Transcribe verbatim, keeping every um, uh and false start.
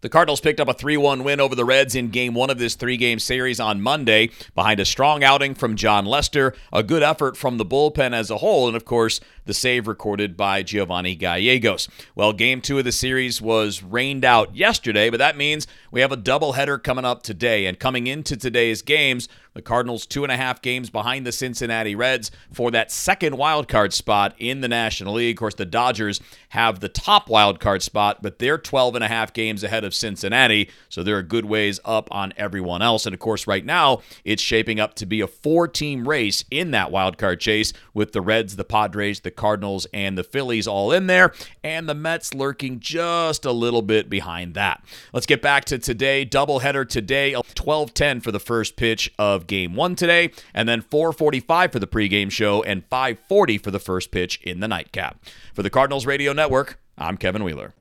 The Cardinals picked up a three one win over the Reds in game one of this three-game series on Monday behind a strong outing from Jon Lester, a good effort from the bullpen as a whole, and of course, the save recorded by Giovanni Gallegos. Well, game two of the series was rained out yesterday, but that means we have a doubleheader coming up today. And coming into today's games, the Cardinals two and a half games behind the Cincinnati Reds for that second wild card spot in the National League. Of course, the Dodgers have the top wild card spot, but they're twelve and a half games ahead of Cincinnati, so they're a good ways up on everyone else. And of course, right now, it's shaping up to be a four-team race in that wild card chase with the Reds, the Padres, the Cardinals, and the Phillies all in there, and the Mets lurking just a little bit behind that. Let's get back to today. Doubleheader today, twelve ten for the first pitch of game one today, and then four forty-five for the pregame show and five forty for the first pitch in the nightcap. For the Cardinals Radio Network, I'm Kevin Wheeler.